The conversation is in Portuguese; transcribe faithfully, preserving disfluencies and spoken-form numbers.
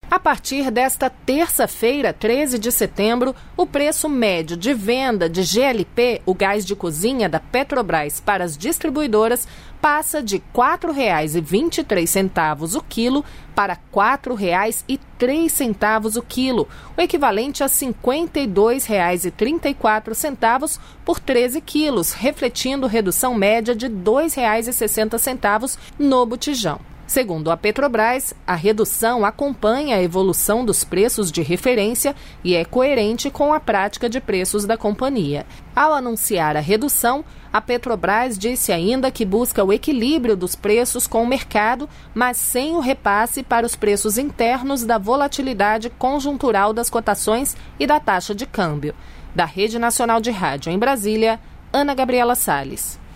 A partir desta terça-feira, treze de setembro, o preço médio de venda de G L P, o gás de cozinha da Petrobras, para as distribuidoras passa de quatro reais e vinte e três centavos o quilo para quatro reais e três centavos o quilo, o equivalente a cinquenta e dois reais e trinta e quatro centavos por treze quilos, refletindo redução média de dois reais e sessenta centavos no botijão. Segundo a Petrobras, a redução acompanha a evolução dos preços de referência e é coerente com a prática de preços da companhia. Ao anunciar a redução, a Petrobras disse ainda que busca o equilíbrio dos preços com o mercado, mas sem o repasse para os preços internos da volatilidade conjuntural das cotações e da taxa de câmbio. Da Rede Nacional de Rádio em Brasília, Ana Gabriela Salles.